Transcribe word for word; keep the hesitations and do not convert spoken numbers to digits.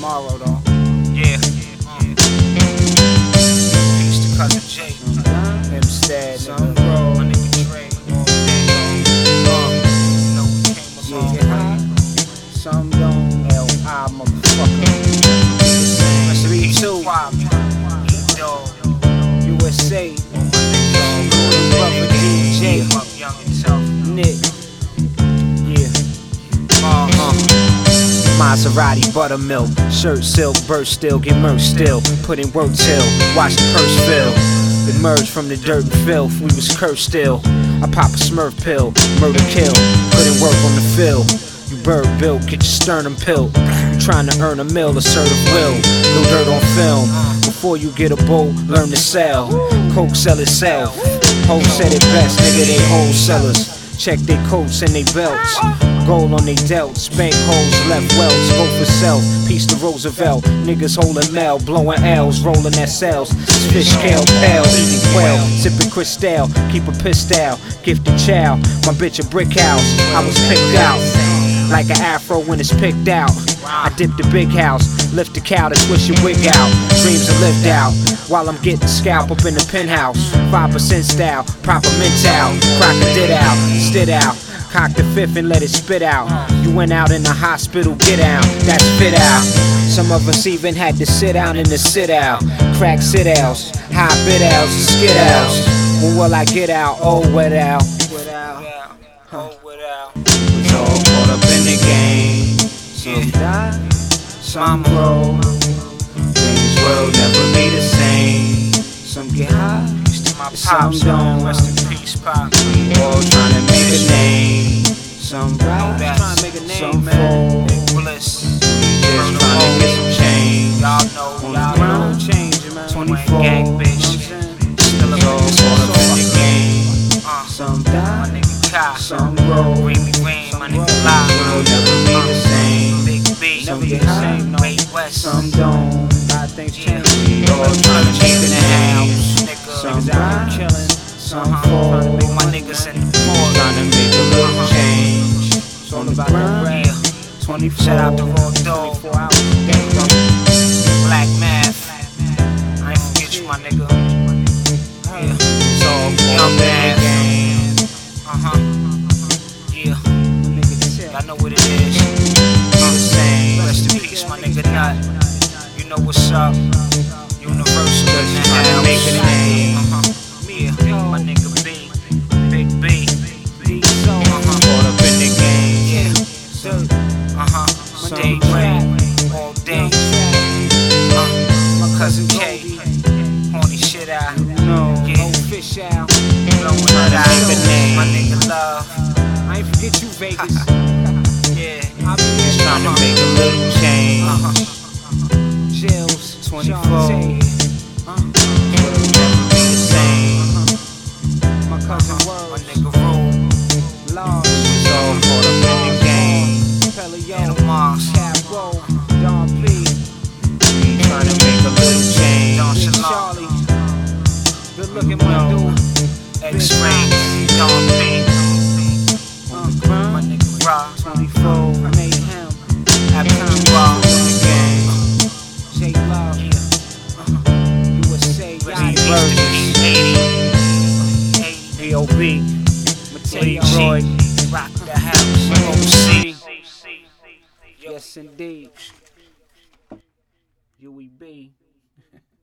tomorrow though. Yeah. Um. Peace to Cousin J. Hempstead, Some nigga. roll. My nigga Dre. All day. Uh, you know we came a long Yeah. way. Some don't. L I motherfucker. three two. U S A. Brother D J. Up young and tough. Nick. Yeah. Uh-huh. Maserati, buttermilk, shirt silk, burst still, get merged still. Put in work till, watch the purse fill. Emerge from the dirt and filth, we was cursed still. I pop a Smurf pill, murder kill, put in work on the field. You bird built, get your sternum pilled. You trying to earn a mill, assertive will. No dirt on film. Before you get a boat, learn to sell. Coke sell itself. Hoes said it best, nigga, they wholesalers. Check their coats and they belts. Gold on they delts, bank holes, left welts, go for self. Peace to Roosevelt, niggas holding mail, blowing L's, rolling S L's. Fish scale, pale, eating quail, sipping Cristal, keep a pistol, gifted child. My bitch a brick house, I was picked out. Like an afro when it's picked out. I dip the big house, lift the cow to twist your wig out. Dreams are lived out, while I'm getting scalp up in the penthouse. five percent style, proper mental, crack a dit out, stit out. Cock the fifth and let it spit out. You went out in the hospital, get out, that's fit out. Some of us even had to sit down in the sit out. Crack sit outs, high bid outs, skid outs. When will I get out? Oh, wet out. Oh, without. It's all caught up in the game. Some die, some grow. Things will never be the same. Some get high, Peace to my some pops. don't. Rest in peace, pop. We all trying to make a name. Some rise, Trying to make a name, some man. fall. Big bliss. Just trying to get some change. Y'all know, On y'all the ground, know. changing, man. twenty-four. Gang, bitch. Still a It's all caught up in the game. Uh, Some my die, nigga Kai. some grow. Remy Rain, my nigga Will Live. never be the same. Big B. Some get high, Way West. some don't. A lot of things Yeah. change. We all trying to make a name. Nigga. Some Niggas out rise, here killing. some Uh-huh. fall. My niggas in the port. Trying to make a little change. It's all about the bread. Yeah. twenty-four. Shout out to Raw Dog. twenty-four hours a day, bro. Black Math. I ain't forget you, my nigga. Yeah. It's all Young caught up in Math. the game. Uh huh. Yeah. Y'all know what it is. Be the same. Rest in peace, my nigga Nut. You know what's up. Universal in the Trying to house. make a name. Uh huh. Yeah. My nigga B. Big B. Uh huh. Caught up in the game. Yeah. Uh huh. Some Day rain. All day. Uh, my cousin K. Horny shit out. No. Yeah. Fish out. Blowing Trying it to out. make a name. My nigga Love. I ain't forget you, Vegas. Yeah. I'll be Just there. trying to make a little change. Uh huh. Jills, twenty-four. Uh, Will never be the same. my cousin My Word, nigga Rule. Large, It's all caught up in the game. Pelio, And the Mars. Cap Row, Don P, We trying to make a little change. Don Big Shalom. Charlie, good looking one dude. X-Ray. Don P. Uh, My nigga Rob. twenty-four, Mayhem, Happy to Rob. J Love, U S A, Yachty, Versus. eighty. B O B, Mateo, Roy. Rock the house. O C. yes indeed, U E B.